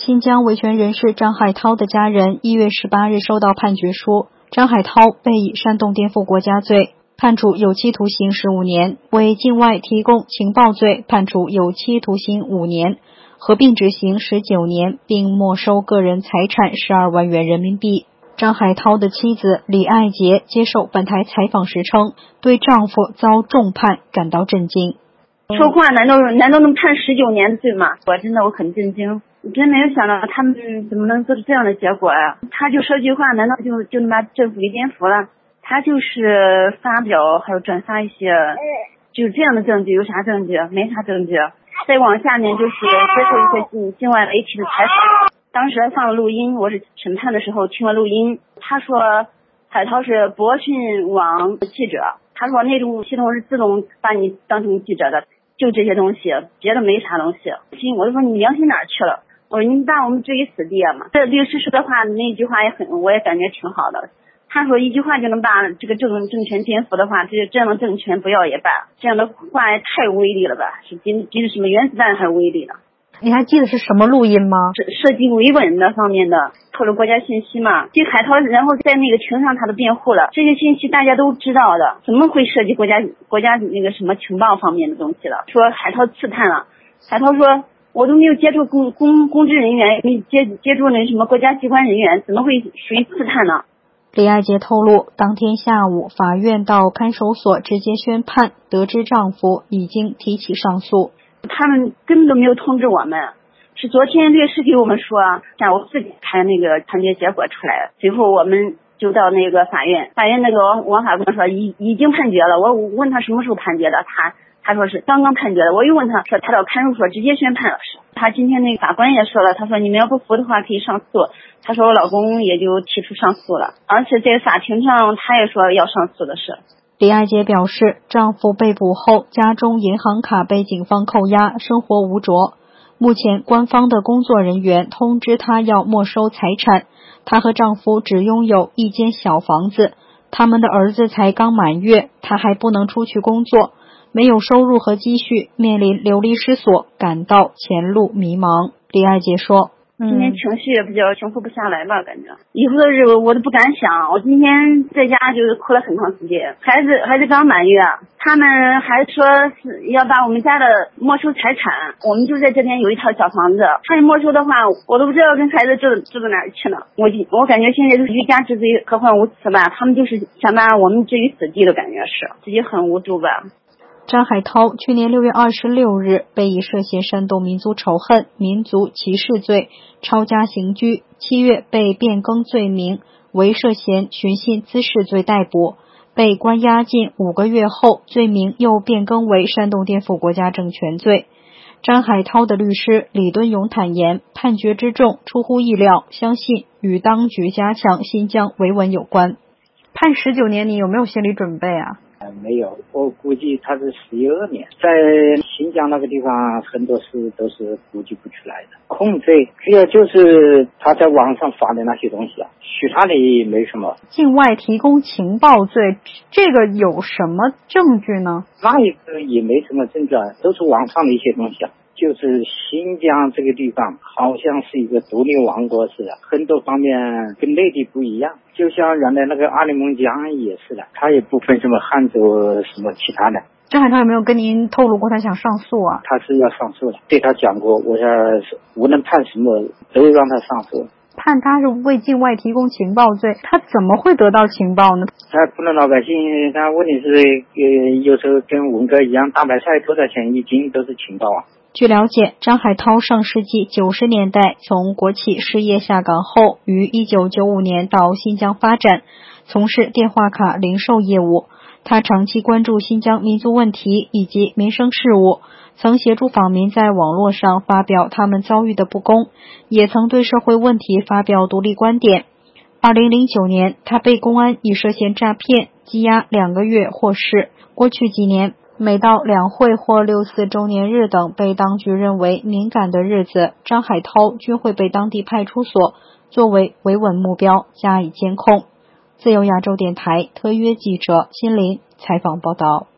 新疆维权人士张海涛的家人1月18日收到判决书，张海涛被以煽动颠覆国家罪判处有期徒刑15年，为境外提供情报罪判处有期徒刑5年，合并执行19年，并没收个人财产12万元人民币。张海涛的妻子李爱杰接受本台采访时称，对丈夫遭重判感到震惊。 说话难道能判19年的罪吗？我很震惊，我真没有想到他们怎么能做出这样的结果啊！他就说句话，难道就能把政府给颠覆了？他就是发表还有转发一些就是这样的证据，有啥证据？没啥证据。再往下面就是接受一些境外媒体的采访，当时还放了录音，我是审判的时候听了录音。他说海涛是博讯网记者，他说那种系统是自动把你当成记者的，就这些东西，别的没啥东西。我就说你良心哪儿去了？我说你把我们置于死地嘛。这律师说的话那句话我也感觉挺好的。他说一句话就能把这个政权颠覆的话，这样的政权不要也罢，这样的话也太威力了吧，是比什么原子弹还威力呢？ 你还记得是什么录音吗？ 涉及维稳的方面的，透露国家信息嘛。对海涛，然后在那个庭上他的辩护了，这些信息大家都知道的，怎么会涉及国家那个什么情报方面的东西了？说海涛刺探了，海涛说我都没有接触公职人员，没接触那什么国家机关人员，怎么会属于刺探呢？ 李爱杰透露，当天下午法院到看守所直接宣判，得知丈夫已经提起上诉。 他们根本都没有通知我们，是昨天律师给我们说下午自己开那个判决结果出来，最后我们就到那个法院那个王法官说已经判决了。我问他什么时候判决的，他说是刚刚判决的。我又问他说他到看守所直接宣判了，他今天那个法官也说了，他说你们要不服的话可以上诉。他说我老公也就提出上诉了，而且在法庭上他也说要上诉的事。 李爱杰表示，丈夫被捕后，家中银行卡被警方扣押，生活无着。目前官方的工作人员通知她要没收财产，她和丈夫只拥有一间小房子，他们的儿子才刚满月，她还不能出去工作，没有收入和积蓄，面临流离失所，感到前路迷茫。李爱杰说， 今天情绪也比较平复不下来吧，感觉以后的日子我都不敢想。我今天在家就是哭了很长时间，孩子刚满月，他们还说是要把我们家的没收财产，我们就在这边有一套小房子，他一没收的话，我都不知道跟孩子住到哪儿去呢。我感觉现在就是欲加之罪，何患无辞吧，他们就是想把我们置于死地的感觉，是自己很无助吧。 张海涛去年6月26日被以涉嫌煽动民族仇恨、民族歧视罪抄家刑拘，7月被变更罪名为涉嫌寻衅滋事罪逮捕，被关押近5个月后，罪名又变更为煽动颠覆国家政权罪。张海涛的律师李敦勇坦言，判决之重出乎意料，相信与当局加强新疆维稳有关。判19年，你有没有心理准备啊？ 没有，我估计他是12年。在新疆那个地方，很多事都是估计不出来的。控罪主要就是他在网上发的那些东西啊，其他的也没什么。 境外提供情报罪，这个有什么证据呢？ 那一个也没什么证据啊，都是网上的一些东西啊。就是新疆这个地方好像是一个独立王国似的，很多方面跟内地不一样。就像原来那个阿里蒙江也是的，他也不分什么汉族什么其他的。 张海涛有没有跟您透露过他想上诉啊？ 他是要上诉的，对他讲过，我要无论判什么都让他上诉。 判他是为境外提供情报罪，他怎么会得到情报呢？ 他普通老百姓，他问题是有时候跟文革一样，大白菜多少钱一斤都是情报啊。 据了解，张海涛上世纪90年代从国企失业下岗后，于1995年到新疆发展，从事电话卡零售业务。他长期关注新疆民族问题以及民生事务，曾协助访民在网络上发表他们遭遇的不公，也曾对社会问题发表独立观点。2009年，他被公安以涉嫌诈骗羁押2个月获释。过去几年，每到两会或6·4周年日等被当局认为敏感的日子，张海涛均会被当地派出所作为维稳目标加以监控。自由亚洲电台特约记者辛林采访报道。